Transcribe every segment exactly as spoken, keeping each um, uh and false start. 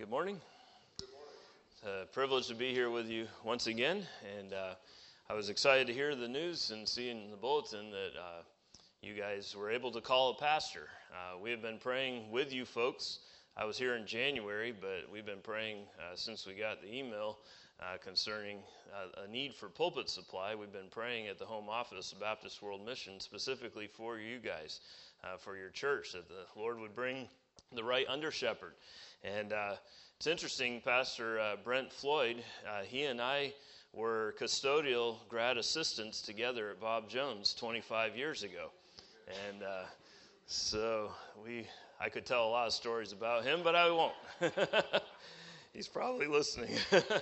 Good morning. It's a privilege to be here with you once again, and uh, I was excited to hear the news and see in the bulletin that uh, you guys were able to call a pastor. Uh, we have been praying with you folks. I was here in January, but we've been praying uh, since we got the email uh, concerning uh, a need for pulpit supply. We've been praying at the home office of Baptist World Mission specifically for you guys, uh, for your church, that the Lord would bring the right under shepherd. And uh, it's interesting, Pastor uh, Brent Floyd, uh, he and I were custodial grad assistants together at Bob Jones twenty-five years ago. And uh, so we, I could tell a lot of stories about him, but I won't. He's probably listening.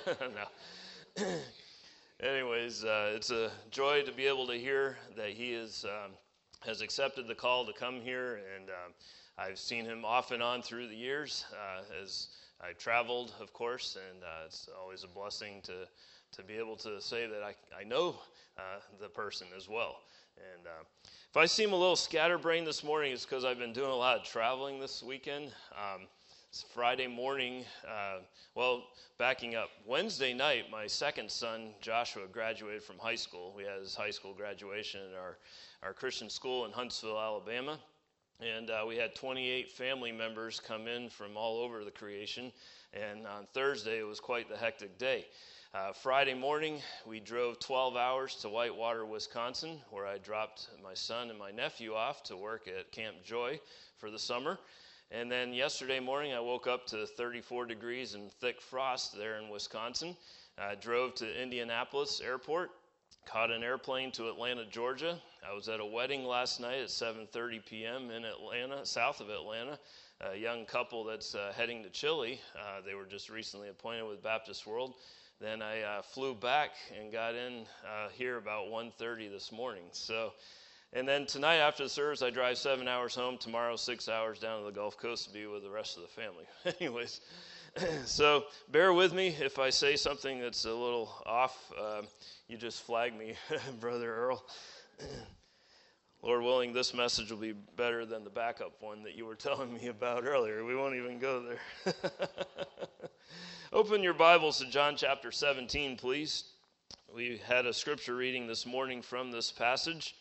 No. Anyways, uh, it's a joy to be able to hear that he is um, has accepted the call to come here, and um, I've seen him off and on through the years uh, as I traveled, of course, and uh, it's always a blessing to to be able to say that I, I know uh, the person as well. And uh, if I seem a little scatterbrained this morning, it's because I've been doing a lot of traveling this weekend. Um, it's Friday morning, uh, well, backing up, Wednesday night, my second son, Joshua, graduated from high school. We had his high school graduation at our, our Christian school in Huntsville, Alabama. And uh, we had twenty-eight family members come in from all over the creation. And on Thursday, it was quite the hectic day. Uh, Friday morning, we drove twelve hours to Whitewater, Wisconsin, where I dropped my son and my nephew off to work at Camp Joy for the summer. And then yesterday morning, I woke up to thirty-four degrees and thick frost there in Wisconsin. I drove to Indianapolis Airport, caught an airplane to Atlanta, Georgia. I was at a wedding last night at seven thirty p.m. in Atlanta, south of Atlanta. A young couple that's uh, heading to Chile. Uh, they were just recently appointed with Baptist World. Then I uh, flew back and got in uh, here about one thirty this morning. So, and then tonight after the service, I drive seven hours home. Tomorrow, six hours down to the Gulf Coast to be with the rest of the family. Anyways, so bear with me if I say something that's a little off. Uh, you just flag me, Brother Earl. Lord willing, this message will be better than the backup one that you were telling me about earlier. We won't even go there. Open your Bibles to John chapter seventeen, please. We had a scripture reading this morning from this passage.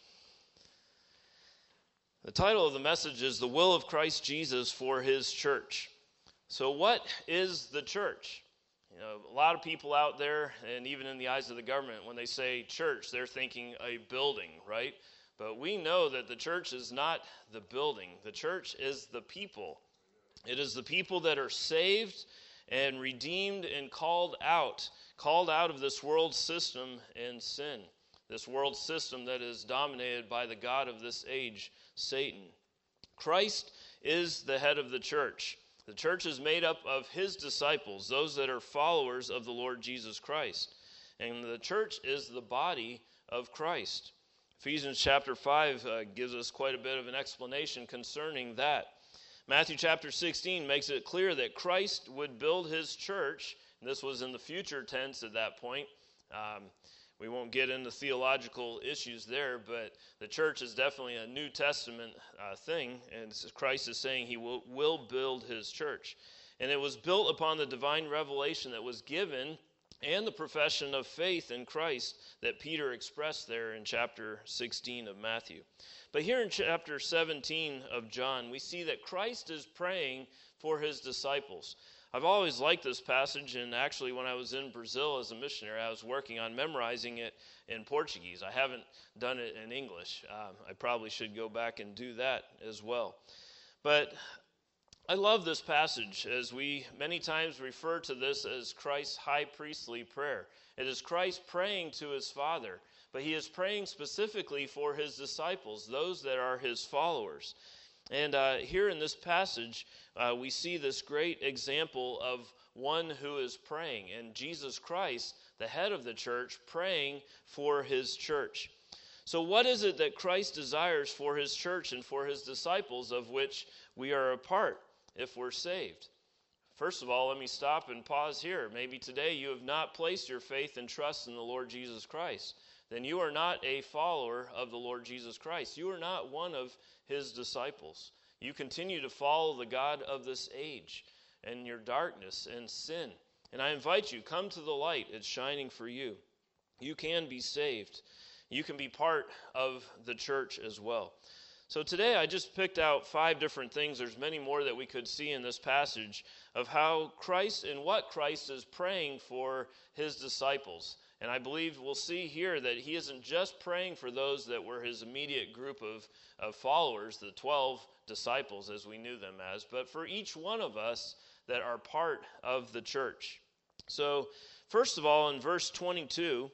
The title of the message is The Will of Christ Jesus for His Church. So what is the church? You know, a lot of people out there, and even in the eyes of the government, when they say church, they're thinking a building, right? But we know that the church is not the building. The church is the people. It is the people that are saved and redeemed and called out, called out of this world system and sin, this world system that is dominated by the god of this age, Satan. Christ is the head of the church. The church is made up of his disciples, those that are followers of the Lord Jesus Christ. And the church is the body of Christ. Ephesians chapter five uh, gives us quite a bit of an explanation concerning that. Matthew chapter sixteen makes it clear that Christ would build his church, and this was in the future tense at that point. Um, we won't get into theological issues there, but the church is definitely a New Testament uh, thing, and Christ is saying he will, will build his church. And it was built upon the divine revelation that was given and the profession of faith in Christ that Peter expressed there in chapter sixteen of Matthew. But here in chapter seventeen of John, we see that Christ is praying for his disciples. I've always liked this passage, and actually when I was in Brazil as a missionary, I was working on memorizing it in Portuguese. I haven't done it in English. Um, I probably should go back and do that as well. But I love this passage, as we many times refer to this as Christ's high priestly prayer. It is Christ praying to his Father, but he is praying specifically for his disciples, those that are his followers. And uh, here in this passage, uh, we see this great example of one who is praying, and Jesus Christ, the head of the church, praying for his church. So what is it that Christ desires for his church and for his disciples, of which we are a part if we're saved? First of all, let me stop and pause here. Maybe today you have not placed your faith and trust in the Lord Jesus Christ. Then you are not a follower of the Lord Jesus Christ. You are not one of his disciples. You continue to follow the god of this age. and your darkness and sin. And I invite you, come to the light. It's shining for you. You can be saved. You can be part of the church as well. So today I just picked out five different things. There's many more that we could see in this passage of how Christ and what Christ is praying for his disciples. And I believe we'll see here that he isn't just praying for those that were his immediate group of, of followers, the twelve disciples as we knew them as, but for each one of us that are part of the church. So first of all, in verse twenty-two,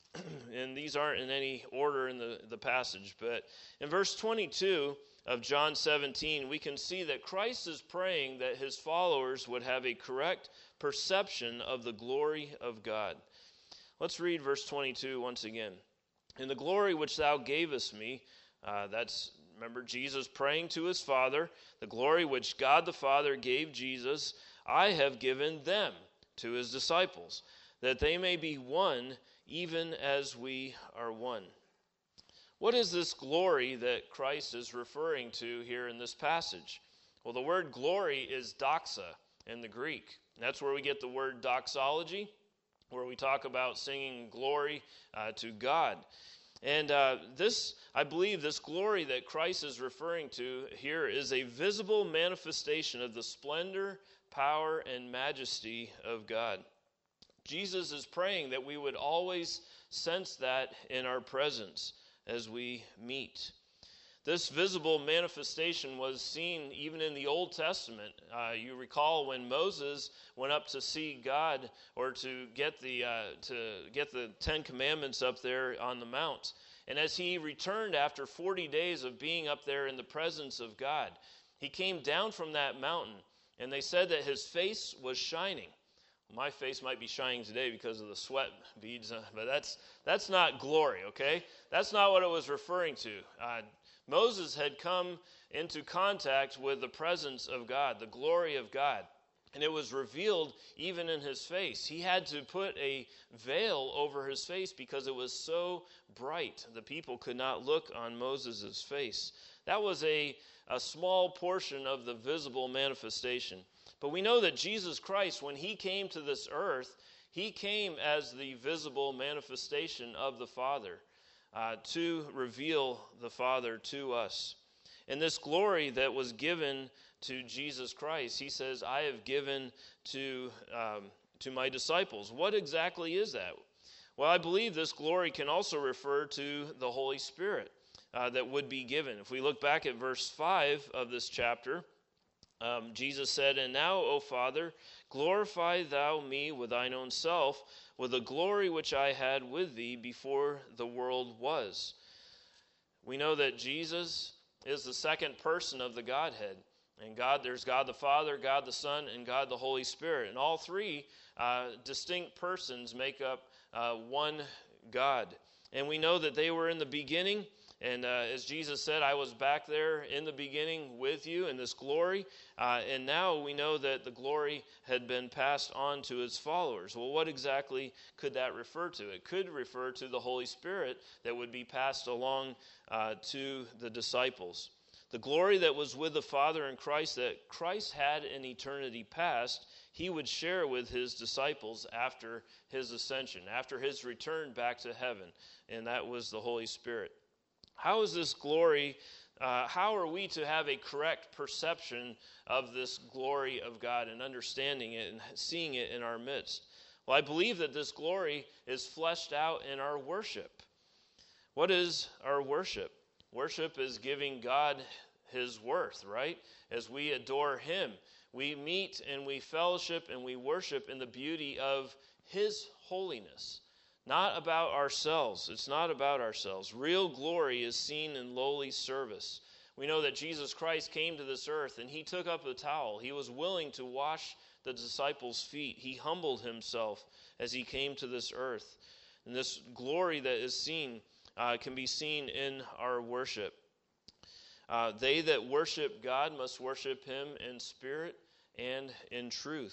and these aren't in any order in the, the passage, but in verse twenty-two of John seventeen, we can see that Christ is praying that his followers would have a correct perception of the glory of God. Let's read verse twenty-two once again. In the glory which thou gavest me, uh, that's, remember, Jesus praying to his Father, the glory which God the Father gave Jesus, I have given them to his disciples, that they may be one, even as we are one. What is this glory that Christ is referring to here in this passage? Well, the word glory is doxa in the Greek. And that's where we get the word doxology, where we talk about singing glory uh, to God. And uh, this, I believe, this glory that Christ is referring to here is a visible manifestation of the splendor, power, and majesty of God. Jesus is praying that we would always sense that in our presence as we meet. This visible manifestation was seen even in the Old Testament. Uh, you recall when Moses went up to see God, or to get the uh, to get the Ten Commandments up there on the mount. And as he returned after forty days of being up there in the presence of God, he came down from that mountain, and they said that his face was shining. My face might be shining today because of the sweat beads, uh, but that's that's not glory, okay? That's not what it was referring to. Uh, Moses had come into contact with the presence of God, the glory of God, and it was revealed even in his face. He had to put a veil over his face because it was so bright. The people could not look on Moses' face. That was a, a small portion of the visible manifestation. But we know that Jesus Christ, when he came to this earth, he came as the visible manifestation of the Father uh, to reveal the Father to us. And this glory that was given to Jesus Christ, he says, I have given to, um, to my disciples. What exactly is that? Well, I believe this glory can also refer to the Holy Spirit uh, that would be given. If we look back at verse five of this chapter, Um, Jesus said, And now, O Father, glorify thou me with thine own self, with the glory which I had with thee before the world was. We know that Jesus is the second person of the Godhead. And God, there's God the Father, God the Son, and God the Holy Spirit. And all three uh, distinct persons make up uh, one God. And we know that they were in the beginning. And uh, as Jesus said, I was back there in the beginning with you in this glory. Uh, and now we know that the glory had been passed on to his followers. Well, what exactly could that refer to? It could refer to the Holy Spirit that would be passed along uh, to the disciples. The glory that was with the Father in Christ, that Christ had in eternity past, he would share with his disciples after his ascension, after his return back to heaven. And that was the Holy Spirit. How is this glory, uh, how are we to have a correct perception of this glory of God and understanding it and seeing it in our midst? Well, I believe that this glory is fleshed out in our worship. What is our worship? Worship is giving God his worth, right? As we adore him, we meet and we fellowship and we worship in the beauty of his holiness. Not about ourselves. It's not about ourselves. Real glory is seen in lowly service. We know that Jesus Christ came to this earth and he took up the towel. He was willing to wash the disciples' feet. He humbled himself as he came to this earth. And this glory that is seen uh, can be seen in our worship. Uh, they that worship God must worship him in spirit and in truth.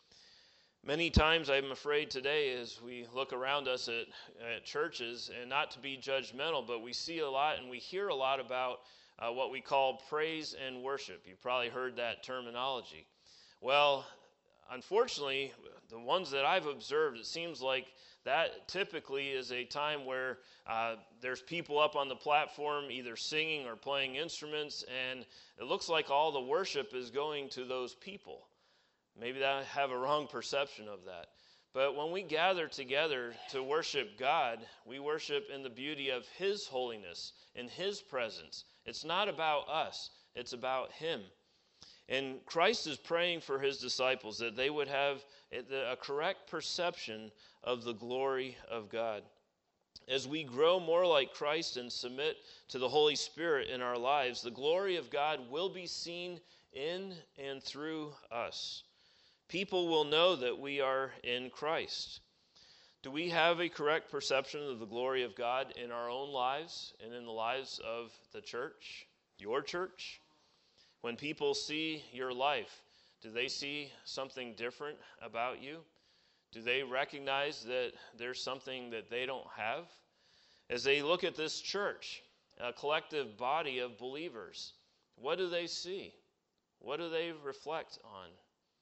Many times, I'm afraid today, as we look around us at, at churches, and not to be judgmental, but we see a lot and we hear a lot about uh, what we call praise and worship. You've probably heard that terminology. Well, unfortunately, the ones that I've observed, it seems like that typically is a time where uh, there's people up on the platform either singing or playing instruments, and it looks like all the worship is going to those people. Maybe I have a wrong perception of that. But when we gather together to worship God, we worship in the beauty of His holiness, in His presence. It's not about us, it's about Him. And Christ is praying for His disciples that they would have a correct perception of the glory of God. As we grow more like Christ and submit to the Holy Spirit in our lives, the glory of God will be seen in and through us. People will know that we are in Christ. Do we have a correct perception of the glory of God in our own lives and in the lives of the church, your church? When people see your life, do they see something different about you? Do they recognize that there's something that they don't have? As they look at this church, a collective body of believers, what do they see? What do they reflect on?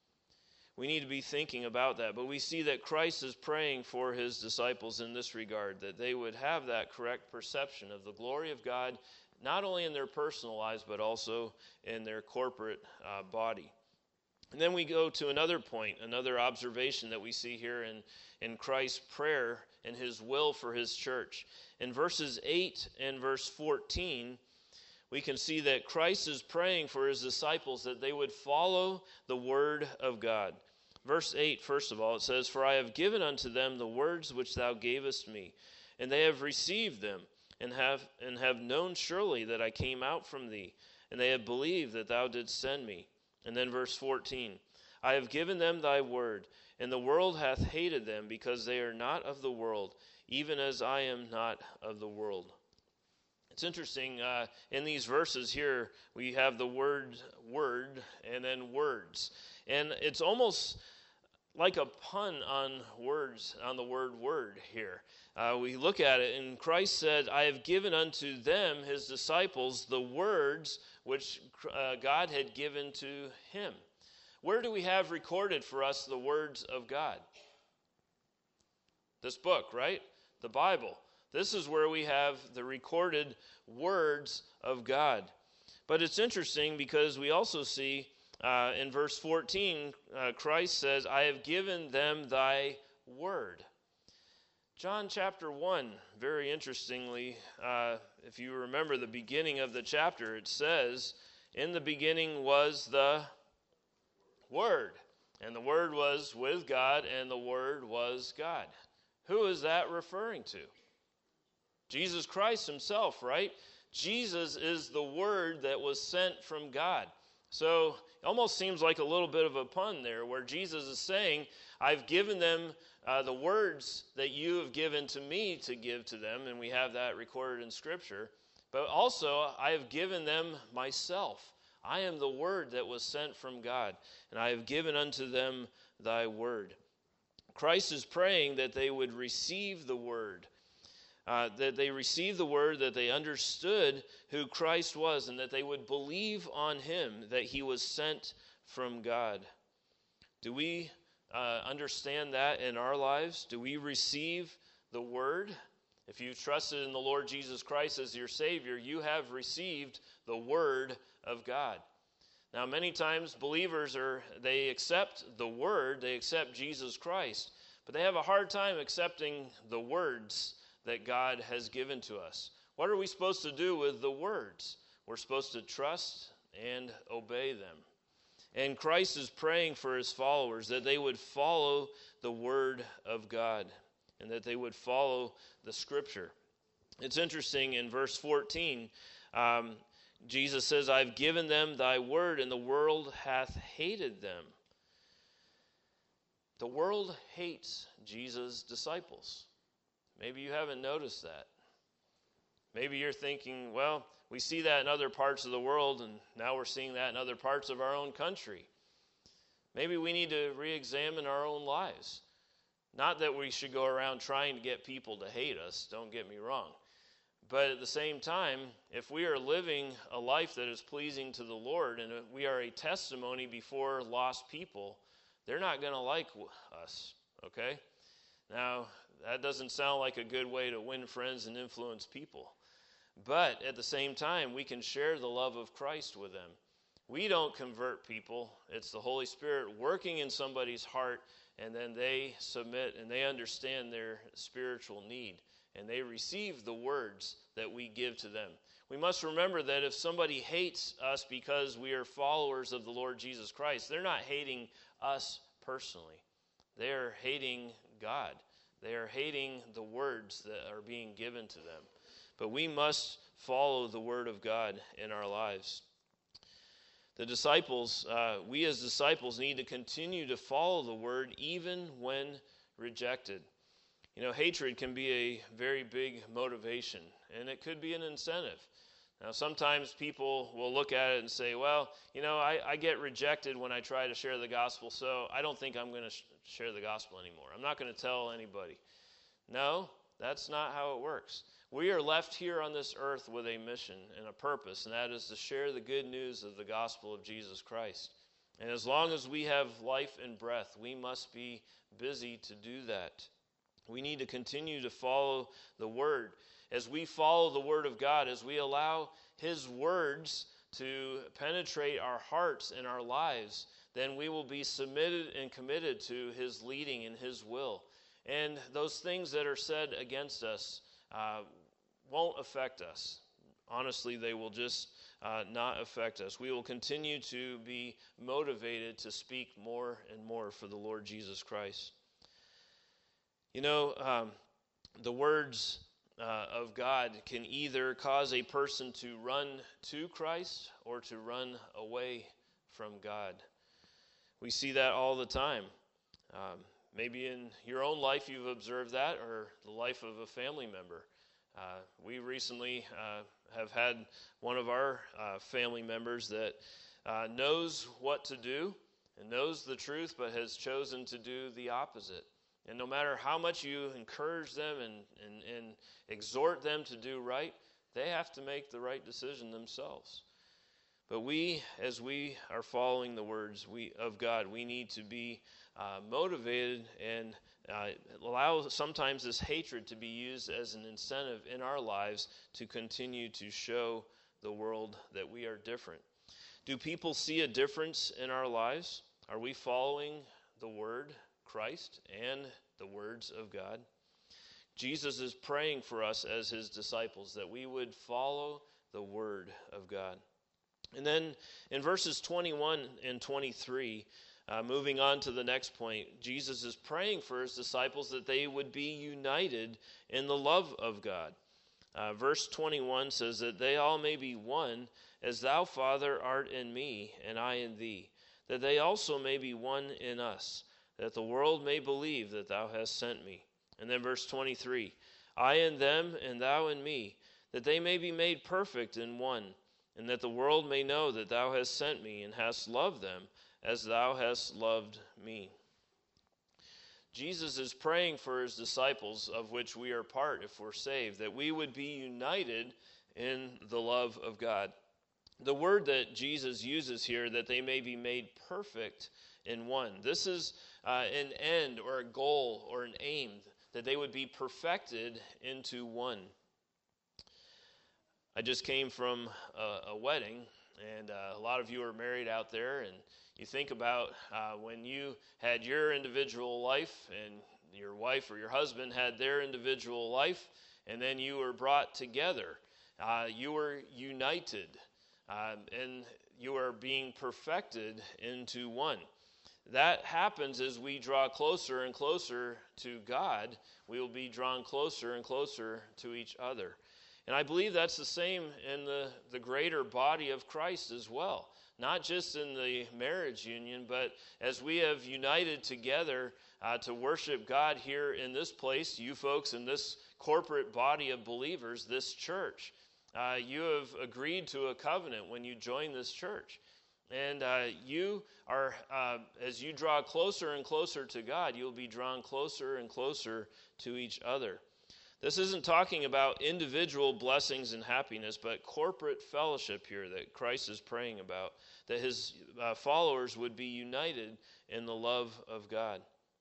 We need to be thinking about that. But we see that Christ is praying for His disciples in this regard, that they would have that correct perception of the glory of God, not only in their personal lives, but also in their corporate uh, body. And then we go to another point, another observation that we see here in, in Christ's prayer and His will for His church. In verses eight and verse fourteen, we can see that Christ is praying for His disciples that they would follow the word of God. Verse eight, first of all, it says, "For I have given unto them the words which thou gavest me, and they have received them, and have and have known surely that I came out from thee, and they have believed that thou didst send me." And then verse fourteen, "I have given them thy word, and the world hath hated them, because they are not of the world, even as I am not of the world." It's interesting, uh, in these verses here, we have the word word and then words. And it's almost like a pun on words, on the word word here. Uh, we look at it, and Christ said, "I have given unto them," His disciples, "the words which uh, God had given to Him." Where do we have recorded for us the words of God? This book, right? The Bible. This is where we have the recorded words of God. But it's interesting because we also see uh, in verse fourteen, uh, Christ says, "I have given them thy word." John chapter one, very interestingly, uh, if you remember the beginning of the chapter, it says, "In the beginning was the Word, and the Word was with God, and the Word was God." Who is that referring to? Jesus Christ Himself, right? Jesus is the Word that was sent from God. So it almost seems like a little bit of a pun there, where Jesus is saying, "I've given them uh, the words that you have given to me to give to them," and we have that recorded in Scripture. But also, I have given them myself. I am the Word that was sent from God, and I have given unto them thy word. Christ is praying that they would receive the Word. Uh, that they received the word, that they understood who Christ was, and that they would believe on Him, that He was sent from God. Do we uh, understand that in our lives? Do we receive the word? If you've trusted in the Lord Jesus Christ as your Savior, you have received the word of God. Now, many times believers are, they accept the word, they accept Jesus Christ, but they have a hard time accepting the words that God has given to us. What are we supposed to do with the words? We're supposed to trust and obey them. And Christ is praying for His followers that they would follow the word of God and that they would follow the Scripture. It's interesting in verse fourteen, um, Jesus says, "I've given them thy word, and the world hath hated them." The world hates Jesus' disciples. Maybe you haven't noticed that. Maybe you're thinking, well, we see that in other parts of the world, and now we're seeing that in other parts of our own country. Maybe we need to re-examine our own lives. Not that we should go around trying to get people to hate us, don't get me wrong. But at the same time, if we are living a life that is pleasing to the Lord and we are a testimony before lost people, they're not going to like us, okay? Now, that doesn't sound like a good way to win friends and influence people. But at the same time, we can share the love of Christ with them. We don't convert people. It's the Holy Spirit working in somebody's heart, and then they submit and they understand their spiritual need, and they receive the words that we give to them. We must remember that if somebody hates us because we are followers of the Lord Jesus Christ, they're not hating us personally. They are hating God. They are hating the words that are being given to them. But we must follow the word of God in our lives. The disciples, uh, we as disciples need to continue to follow the word even when rejected. You know, hatred can be a very big motivation, and it could be an incentive. Now, sometimes people will look at it and say, well, you know, I, I get rejected when I try to share the gospel, so I don't think I'm going to sh- share the gospel anymore. I'm not going to tell anybody. No, that's not how it works. We are left here on this earth with a mission and a purpose, and that is to share the good news of the gospel of Jesus Christ. And as long as we have life and breath, we must be busy to do that. We need to continue to follow the word. As we follow the word of God, as we allow his words to penetrate our hearts and our lives, then we will be submitted and committed to his leading and his will. And those things that are said against us uh, won't affect us. Honestly, they will just uh, not affect us. We will continue to be motivated to speak more and more for the Lord Jesus Christ. You know, um, the words uh, of God can either cause a person to run to Christ or to run away from God. We see that all the time. Um, maybe in your own life you've observed that, or the life of a family member. Uh, we recently uh, have had one of our uh, family members that uh, knows what to do and knows the truth, but has chosen to do the opposite. And no matter how much you encourage them and, and, and exhort them to do right, they have to make the right decision themselves. But we, as we are following the words we, of God, we need to be uh, motivated and uh, allow sometimes this hatred to be used as an incentive in our lives to continue to show the world that we are different. Do people see a difference in our lives? Are we following the word, Christ, and the words of God? Jesus is praying for us as his disciples that we would follow the word of God. And then in verses twenty-one and twenty-three, uh, moving on to the next point, Jesus is praying for his disciples that they would be united in the love of God. Uh, verse twenty-one says that they all may be one, as thou, Father, art in me, and I in thee, that they also may be one in us, that the world may believe that thou hast sent me. And then verse twenty-three, I in them, and thou in me, that they may be made perfect in one, and that the world may know that thou hast sent me, and hast loved them, as thou hast loved me. Jesus is praying for his disciples, of which we are part if we're saved, that we would be united in the love of God. The word that Jesus uses here, that they may be made perfect in one. This is uh, an end or a goal or an aim, that they would be perfected into one. I just came from a, a wedding, and uh, a lot of you are married out there, and you think about uh, when you had your individual life and your wife or your husband had their individual life, and then you were brought together. Uh, you were united, uh, and you are being perfected into one. That happens as we draw closer and closer to God. We will be drawn closer and closer to each other. And I believe that's the same in the, the greater body of Christ as well. Not just in the marriage union, but as we have united together uh, to worship God here in this place, you folks in this corporate body of believers, this church, uh, you have agreed to a covenant when you join this church. And uh, you are, uh, as you draw closer and closer to God, you'll be drawn closer and closer to each other. This isn't talking about individual blessings and happiness, but corporate fellowship here that Christ is praying about, that his uh, followers would be united in the love of God.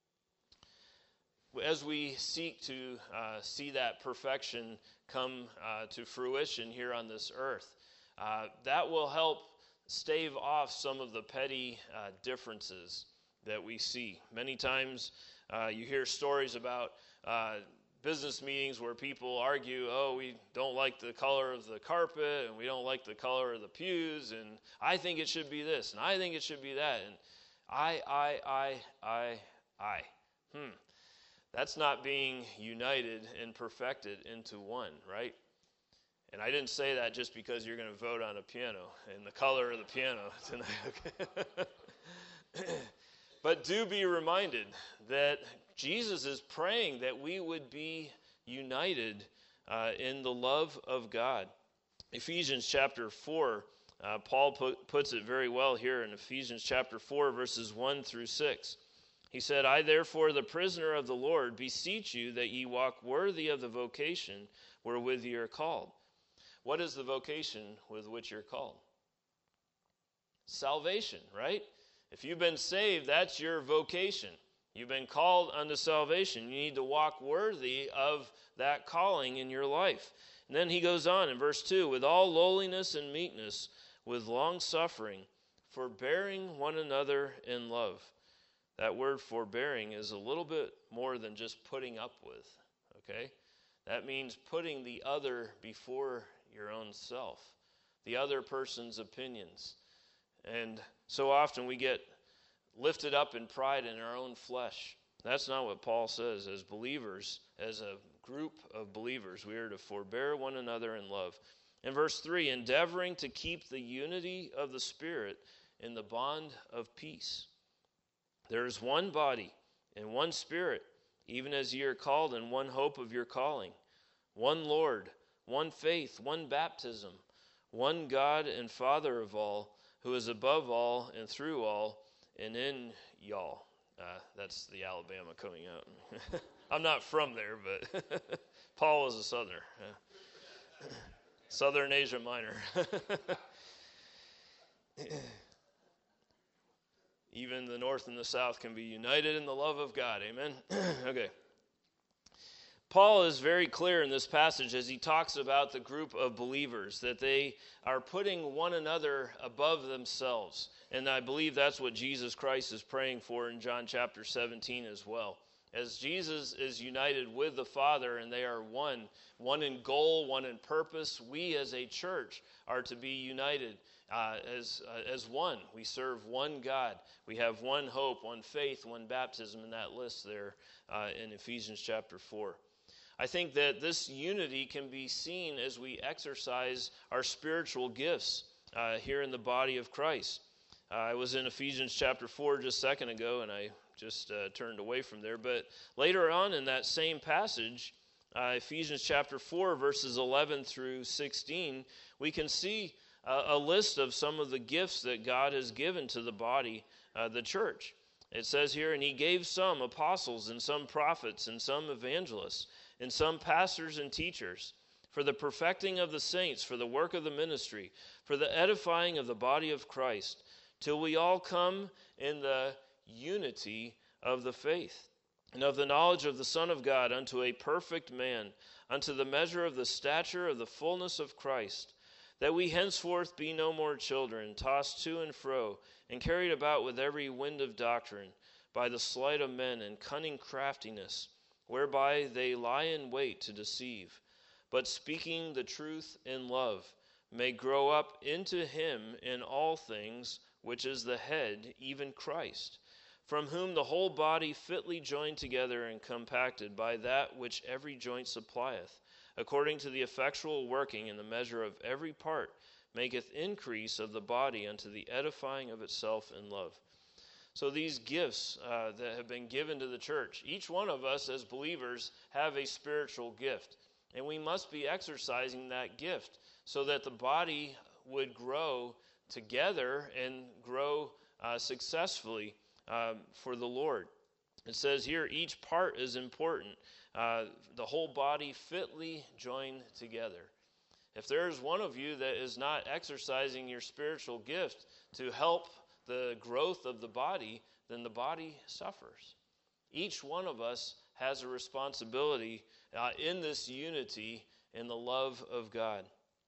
As we seek to uh, see that perfection come uh, to fruition here on this earth, uh, that will help stave off some of the petty uh, differences that we see. Many times uh, you hear stories about uh, business meetings where people argue, oh, we don't like the color of the carpet, and we don't like the color of the pews, and I think it should be this, and I think it should be that, and I, I, I, I, I. Hmm. That's not being united and perfected into one, right? And I didn't say that just because you're going to vote on a piano and the color of the piano tonight. Okay? But do be reminded that Jesus is praying that we would be united uh, in the love of God. Ephesians chapter four, uh, Paul put, puts it very well here in Ephesians chapter four, verses one through six. He said, I therefore, the prisoner of the Lord, beseech you that ye walk worthy of the vocation wherewith ye are called. What is the vocation with which you're called? Salvation, right? If you've been saved, that's your vocation. You've been called unto salvation. You need to walk worthy of that calling in your life. And then he goes on in verse two, with all lowliness and meekness, with long suffering, forbearing one another in love. That word forbearing is a little bit more than just putting up with, okay? That means putting the other before your own self, the other person's opinions. And so often we get lifted up in pride in our own flesh. That's not what Paul says. As believers, as a group of believers, we are to forbear one another in love. In verse three, endeavoring to keep the unity of the Spirit in the bond of peace. There is one body and one Spirit, even as ye are called in one hope of your calling, one Lord, one faith, one baptism, one God and Father of all, who is above all and through all and in y'all. Uh, that's the Alabama coming out. I'm not from there, but Paul was a Southerner. Uh, Southern Asia Minor. Even the North and the South can be united in the love of God. Amen? Okay. Paul is very clear in this passage as he talks about the group of believers, that they are putting one another above themselves. And I believe that's what Jesus Christ is praying for in John chapter seventeen as well. As Jesus is united with the Father and they are one, one in goal, one in purpose, we as a church are to be united uh, as, uh, as one. We serve one God. We have one hope, one faith, one baptism in that list there uh, in Ephesians chapter four. I think that this unity can be seen as we exercise our spiritual gifts uh, here in the body of Christ. Uh, I was in Ephesians chapter four just a second ago, and I just uh, turned away from there. But later on in that same passage, uh, Ephesians chapter four, verses eleven through sixteen, we can see uh, a list of some of the gifts that God has given to the body, uh, the church. It says here, and he gave some apostles and some prophets and some evangelists, and some pastors and teachers, for the perfecting of the saints, for the work of the ministry, for the edifying of the body of Christ, till we all come in the unity of the faith, and of the knowledge of the Son of God, unto a perfect man, unto the measure of the stature of the fullness of Christ, that we henceforth be no more children, tossed to and fro, and carried about with every wind of doctrine, by the sleight of men and cunning craftiness, whereby they lie in wait to deceive, but speaking the truth in love, may grow up into him in all things, which is the head, even Christ, from whom the whole body fitly joined together and compacted by that which every joint supplieth, according to the effectual working in the measure of every part, maketh increase of the body unto the edifying of itself in love. So these gifts uh, that have been given to the church, each one of us as believers have a spiritual gift. And we must be exercising that gift so that the body would grow together and grow uh, successfully um, for the Lord. It says here, each part is important. Uh, the whole body fitly joined together. If there is one of you that is not exercising your spiritual gift to help the growth of the body, then the body suffers. Each one of us has a responsibility uh, in this unity in the love of God.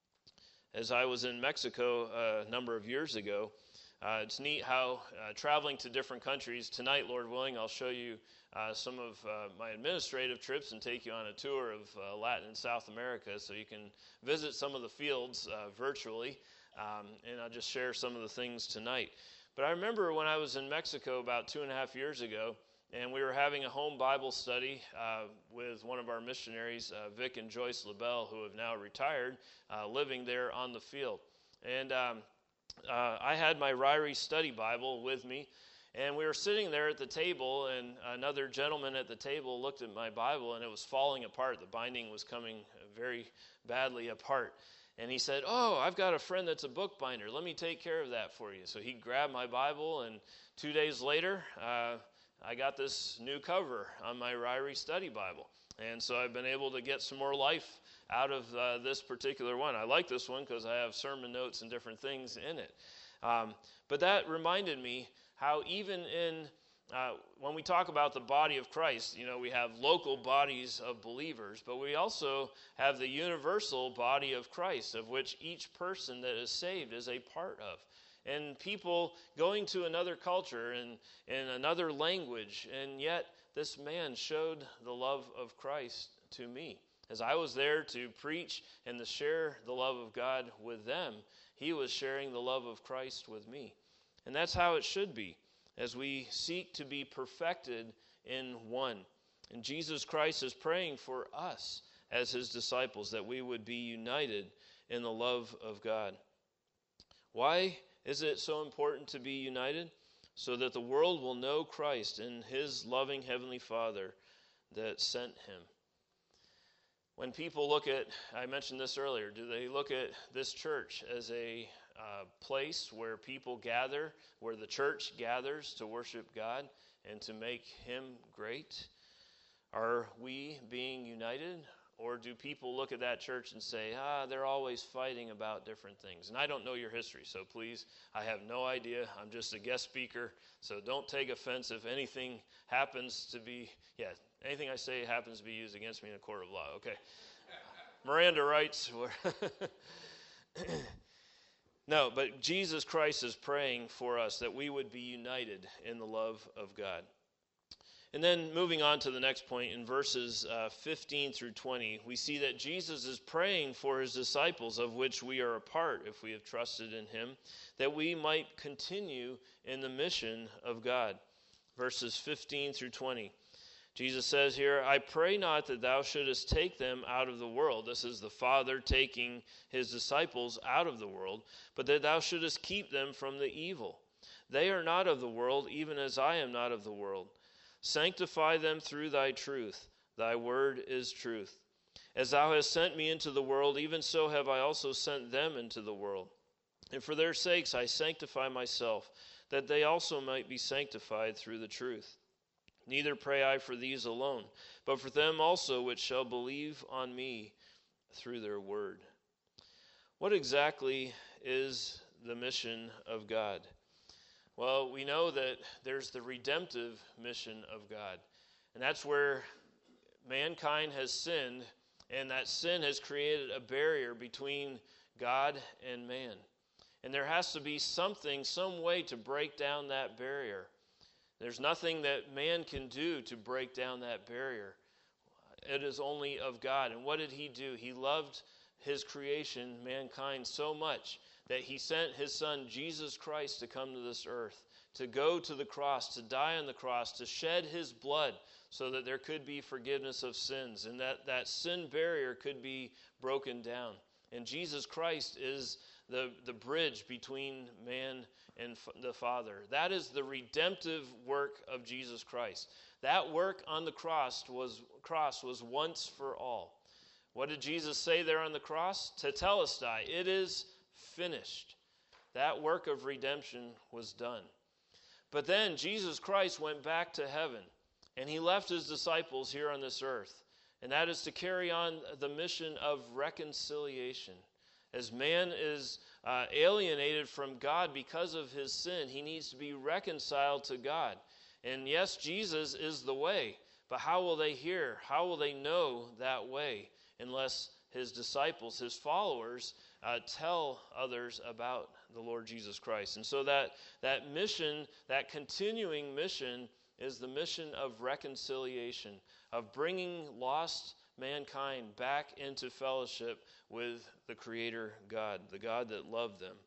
As I was in Mexico a number of years ago, uh, it's neat how uh, traveling to different countries, tonight, Lord willing, I'll show you uh, some of uh, my administrative trips and take you on a tour of uh, Latin and South America so you can visit some of the fields uh, virtually, um, and I'll just share some of the things tonight. But I remember when I was in Mexico about two and a half years ago, and we were having a home Bible study uh, with one of our missionaries, uh, Vic and Joyce LaBelle, who have now retired, uh, living there on the field. And um, uh, I had my Ryrie study Bible with me, and we were sitting there at the table, and another gentleman at the table looked at my Bible, and it was falling apart. The binding was coming very badly apart. And he said, "Oh, I've got a friend that's a bookbinder. Let me take care of that for you." So he grabbed my Bible, and two days later, uh, I got this new cover on my Ryrie Study Bible. And so I've been able to get some more life out of uh, this particular one. I like this one because I have sermon notes and different things in it. Um, but that reminded me how even in, uh, when we talk about the body of Christ, you know, we have local bodies of believers, but we also have the universal body of Christ, of which each person that is saved is a part of. And people going to another culture and in another language, and yet this man showed the love of Christ to me. As I was there to preach and to share the love of God with them, he was sharing the love of Christ with me. And that's how it should be, as we seek to be perfected in one. And Jesus Christ is praying for us as his disciples, that we would be united in the love of God. Why is it so important to be united? So that the world will know Christ and his loving heavenly Father that sent him. When people look at, I mentioned this earlier, do they look at this church as a uh, place where people gather, where the church gathers to worship God and to make him great? Are we being united? Or do people look at that church and say, ah, they're always fighting about different things? And I don't know your history, so please, I have no idea. I'm just a guest speaker, so don't take offense if anything happens to be, yeah, anything I say happens to be used against me in a court of law. Okay. Miranda rights. No, but Jesus Christ is praying for us that we would be united in the love of God. And then moving on to the next point, in verses uh, fifteen through twenty, we see that Jesus is praying for his disciples, of which we are a part if we have trusted in him, that we might continue in the mission of God. Verses fifteen through twenty. Jesus says here, "I pray not that thou shouldest take them out of the world." This is the Father taking his disciples out of the world, "but that thou shouldest keep them from the evil. They are not of the world, even as I am not of the world. Sanctify them through thy truth. Thy word is truth. As thou hast sent me into the world, even so have I also sent them into the world. And for their sakes I sanctify myself, that they also might be sanctified through the truth. Neither pray I for these alone, but for them also which shall believe on me through their word." What exactly is the mission of God? Well, we know that there's the redemptive mission of God. And that's where mankind has sinned, and that sin has created a barrier between God and man. And there has to be something, some way to break down that barrier. There's nothing that man can do to break down that barrier. It is only of God. And what did he do? He loved his creation, mankind, so much that he sent his son, Jesus Christ, to come to this earth, to go to the cross, to die on the cross, to shed his blood so that there could be forgiveness of sins and that that sin barrier could be broken down. And Jesus Christ is the, the bridge between man and the Father. That is the redemptive work of Jesus Christ. That work on the cross was, cross was once for all. What did Jesus say there on the cross? Tetelestai, it is finished. That work of redemption was done. But then Jesus Christ went back to heaven, and he left his disciples here on this earth. And that is to carry on the mission of reconciliation. As man is uh, alienated from God because of his sin, he needs to be reconciled to God. And yes, Jesus is the way. But how will they hear? How will they know that way unless his disciples, his followers, uh, tell others about the Lord Jesus Christ? And so that, that mission, that continuing mission, is the mission of reconciliation, of bringing lost mankind back into fellowship with the Creator God, the God that loved them.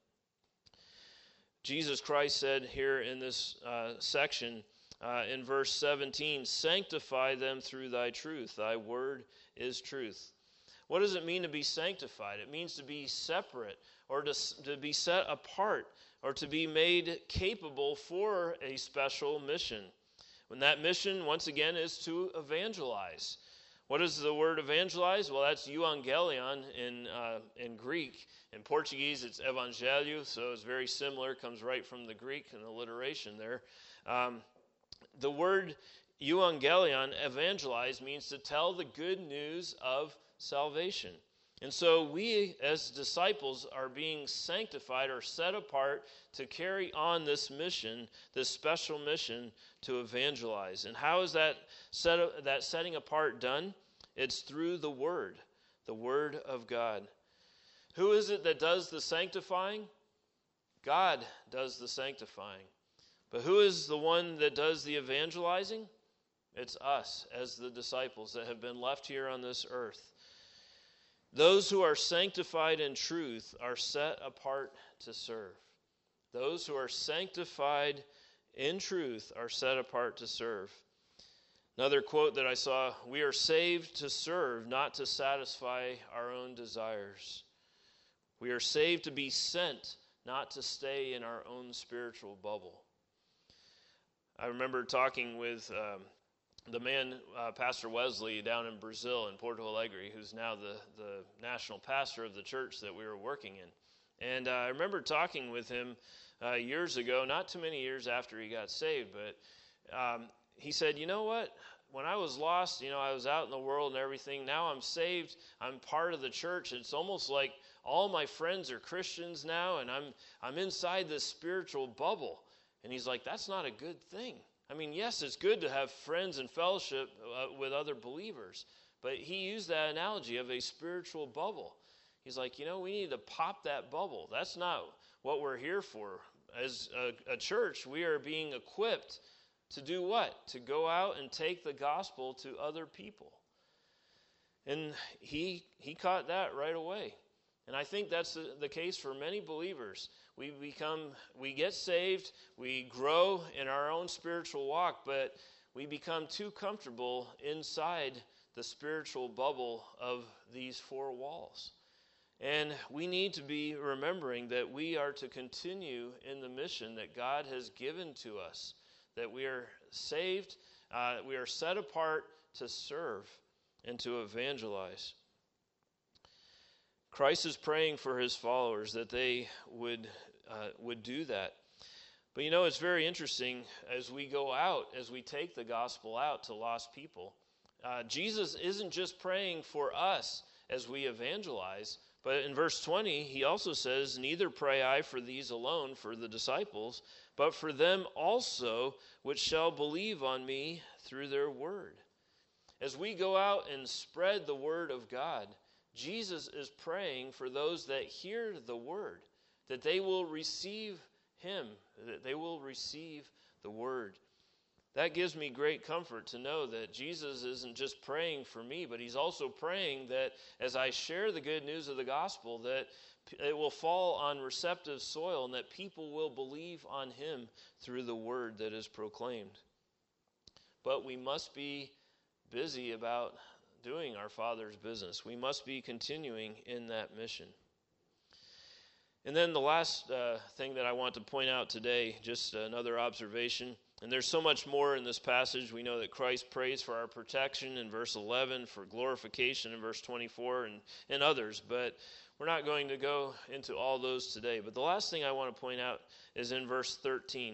Jesus Christ said here in this uh, section, uh, in verse seventeen, "Sanctify them through thy truth. Thy word is truth." What does it mean to be sanctified? It means to be separate, or to, to be set apart, or to be made capable for a special mission. When that mission, once again, is to evangelize. What is the word evangelize? Well, that's euangelion in uh, in Greek. In Portuguese, it's evangelho, so it's very similar. It comes right from the Greek and alliteration there. Um, the word euangelion, evangelize, means to tell the good news of salvation. And so we, as disciples, are being sanctified or set apart to carry on this mission, this special mission to evangelize. And how is that set, that setting apart done? It's through the Word, the Word of God. Who is it that does the sanctifying? God does the sanctifying. But who is the one that does the evangelizing? It's us, as the disciples that have been left here on this earth. Those who are sanctified in truth are set apart to serve. Those who are sanctified in truth are set apart to serve. Another quote that I saw, "We are saved to serve, not to satisfy our own desires. We are saved to be sent, not to stay in our own spiritual bubble." I remember talking with um, the man, uh, Pastor Wesley, down in Brazil, in Porto Alegre, who's now the, the national pastor of the church that we were working in. And uh, I remember talking with him uh, years ago, not too many years after he got saved, but um, he said, "You know what? When I was lost, you know, I was out in the world and everything. Now I'm saved. I'm part of the church. It's almost like all my friends are Christians now, and I'm I'm inside this spiritual bubble." And he's like, "That's not a good thing. I mean, yes, it's good to have friends and fellowship uh, with other believers." But he used that analogy of a spiritual bubble. He's like, you know, we need to pop that bubble. That's not what we're here for. As a, a church, we are being equipped to do what? To go out and take the gospel to other people. And he he caught that right away. And I think that's the, the case for many believers. We become, we get saved, we grow in our own spiritual walk, but we become too comfortable inside the spiritual bubble of these four walls. And we need to be remembering that we are to continue in the mission that God has given to us, that we are saved, uh, we are set apart to serve and to evangelize. Christ is praying for his followers that they would uh, would do that. But you know, it's very interesting as we go out, as we take the gospel out to lost people. Uh, Jesus isn't just praying for us as we evangelize, but in verse twenty, he also says, "Neither pray I for these alone, for the disciples, but for them also which shall believe on me through their word." As we go out and spread the word of God, Jesus is praying for those that hear the word, that they will receive him, that they will receive the word. That gives me great comfort to know that Jesus isn't just praying for me, but he's also praying that as I share the good news of the gospel, that it will fall on receptive soil and that people will believe on him through the word that is proclaimed. But we must be busy about doing our Father's business. We must be continuing in that mission. And then the last uh, thing that I want to point out today, just another observation, and there's so much more in this passage. We know that Christ prays for our protection in verse eleven, for glorification in verse twenty-four, and, and others, but we're not going to go into all those today. But the last thing I want to point out is in verse thirteen.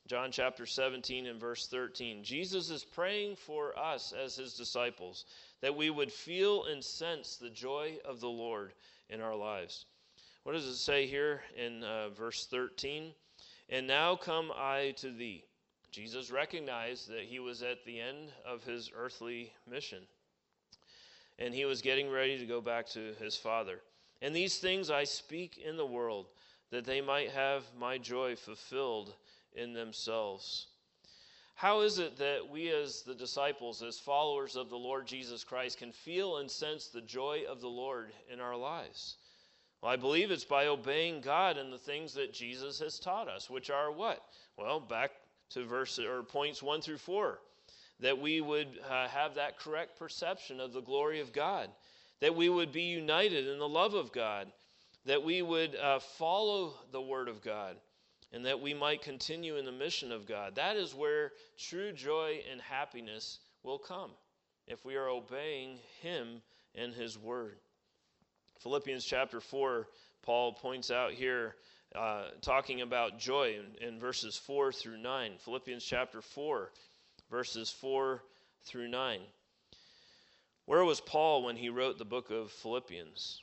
John chapter seventeen and verse thirteen. Jesus is praying for us as his disciples, that we would feel and sense the joy of the Lord in our lives. What does it say here in uh, verse thirteen? And now come I to thee. Jesus recognized that he was at the end of his earthly mission, and he was getting ready to go back to his Father. And these things I speak in the world, that they might have my joy fulfilled in themselves. How is it that we as the disciples, as followers of the Lord Jesus Christ, can feel and sense the joy of the Lord in our lives? Well, I believe it's by obeying God and the things that Jesus has taught us, which are what? Well, back to verse or points one through four, that we would uh, have that correct perception of the glory of God, that we would be united in the love of God, that we would uh, follow the Word of God, and that we might continue in the mission of God. That is where true joy and happiness will come, if we are obeying him and his word. Philippians chapter four, Paul points out here, uh, talking about joy in, in verses four through nine. Philippians chapter four, verses four through nine. Where was Paul when he wrote the book of Philippians?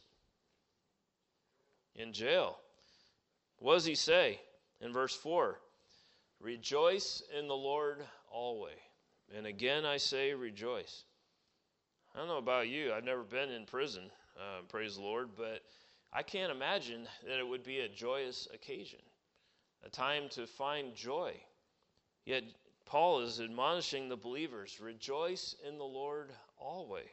In jail. What does he say? In verse four, rejoice in the Lord always. And again I say rejoice. I don't know about you. I've never been in prison, uh, praise the Lord, but I can't imagine that it would be a joyous occasion, a time to find joy. Yet Paul is admonishing the believers, rejoice in the Lord always.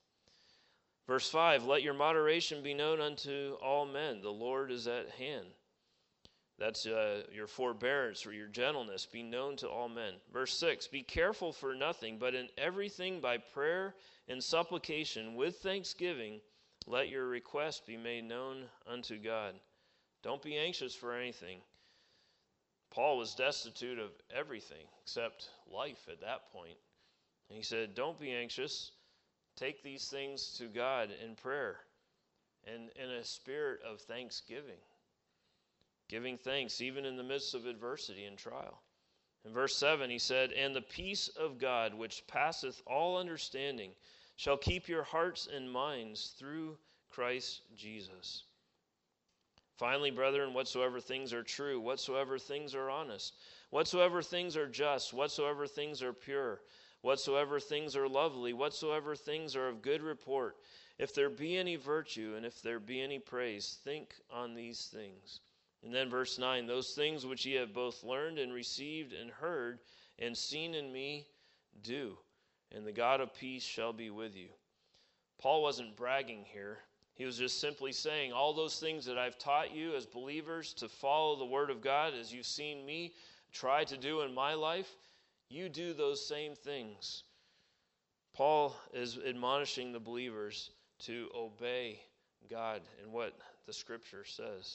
Verse five, let your moderation be known unto all men. The Lord is at hand. That's uh, your forbearance or your gentleness, be known to all men. Verse six, be careful for nothing, but in everything by prayer and supplication with thanksgiving, let your request be made known unto God. Don't be anxious for anything. Paul was destitute of everything except life at that point. And he said, don't be anxious. Take these things to God in prayer and in a spirit of thanksgiving. Giving thanks even in the midst of adversity and trial. In verse seven he said, and the peace of God which passeth all understanding shall keep your hearts and minds through Christ Jesus. Finally, brethren, whatsoever things are true, whatsoever things are honest, whatsoever things are just, whatsoever things are pure, whatsoever things are lovely, whatsoever things are of good report, if there be any virtue and if there be any praise, think on these things. And then verse nine, those things which ye have both learned and received and heard and seen in me, do, and the God of peace shall be with you. Paul wasn't bragging here. He was just simply saying, all those things that I've taught you as believers to follow the word of God, as you've seen me try to do in my life, you do those same things. Paul is admonishing the believers to obey God and what the scripture says.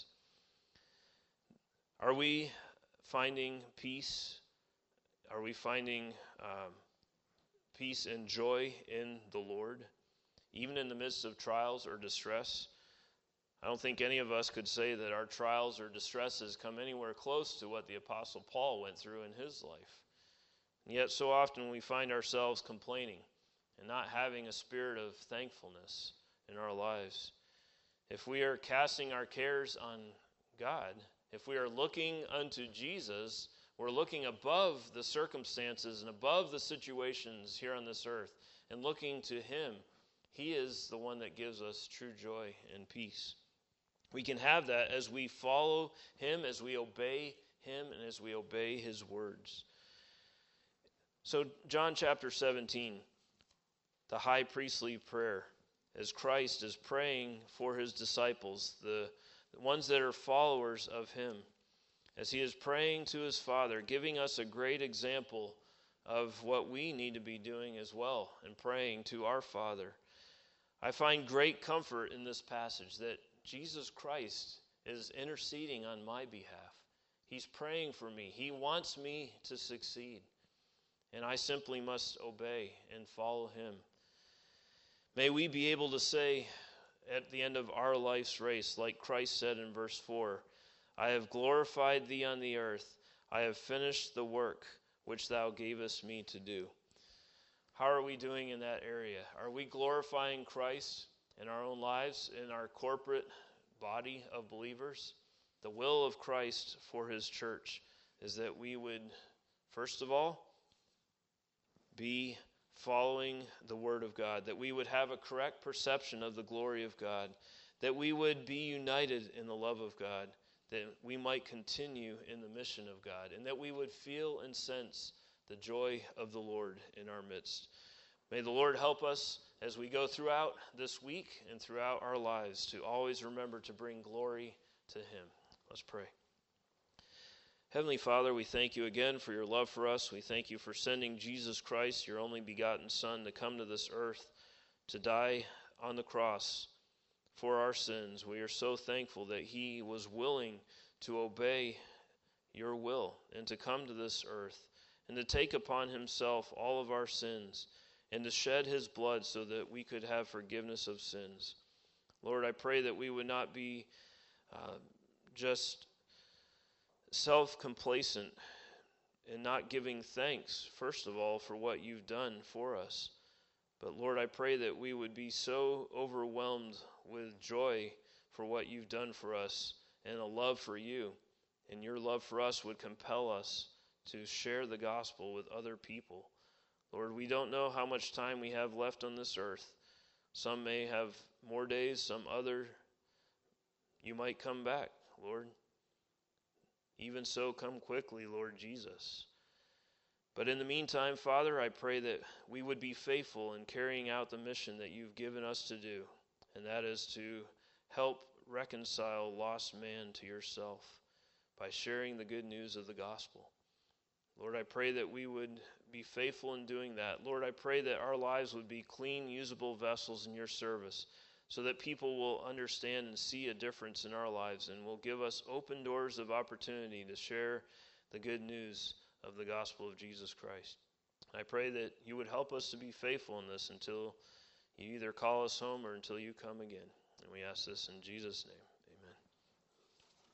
Are we finding peace? Are we finding um, peace and joy in the Lord, even in the midst of trials or distress? I don't think any of us could say that our trials or distresses come anywhere close to what the Apostle Paul went through in his life. And yet so often we find ourselves complaining and not having a spirit of thankfulness in our lives. If we are casting our cares on God, if we are looking unto Jesus, we're looking above the circumstances and above the situations here on this earth and looking to him. He is the one that gives us true joy and peace. We can have that as we follow him, as we obey him, and as we obey his words. So John chapter seventeen, the high priestly prayer, as Christ is praying for his disciples, the The ones that are followers of him, as he is praying to his Father, giving us a great example of what we need to be doing as well, and praying to our Father. I find great comfort in this passage that Jesus Christ is interceding on my behalf. He's praying for me. He wants me to succeed, and I simply must obey and follow him. May we be able to say, at the end of our life's race, like Christ said in verse four, I have glorified thee on the earth. I have finished the work which thou gavest me to do. How are we doing in that area? Are we glorifying Christ in our own lives, in our corporate body of believers? The will of Christ for his church is that we would, first of all, be following the Word of God, that we would have a correct perception of the glory of God, that we would be united in the love of God, that we might continue in the mission of God, and that we would feel and sense the joy of the Lord in our midst. May the Lord help us as we go throughout this week and throughout our lives to always remember to bring glory to him. Let's pray. Heavenly Father, we thank you again for your love for us. We thank you for sending Jesus Christ, your only begotten Son, to come to this earth to die on the cross for our sins. We are so thankful that he was willing to obey your will and to come to this earth and to take upon himself all of our sins and to shed his blood so that we could have forgiveness of sins. Lord, I pray that we would not be uh, just self-complacent and not giving thanks, first of all, for what you've done for us. But Lord, I pray that we would be so overwhelmed with joy for what you've done for us and a love for you. And your love for us would compel us to share the gospel with other people. Lord, we don't know how much time we have left on this earth. Some may have more days, some other. You might come back, Lord. Even so, come quickly, Lord Jesus. But in the meantime, Father, I pray that we would be faithful in carrying out the mission that you've given us to do, and that is to help reconcile lost man to yourself by sharing the good news of the gospel. Lord, I pray that we would be faithful in doing that. Lord, I pray that our lives would be clean, usable vessels in your service, so that people will understand and see a difference in our lives and will give us open doors of opportunity to share the good news of the gospel of Jesus Christ. I pray that you would help us to be faithful in this until you either call us home or until you come again. And we ask this in Jesus' name.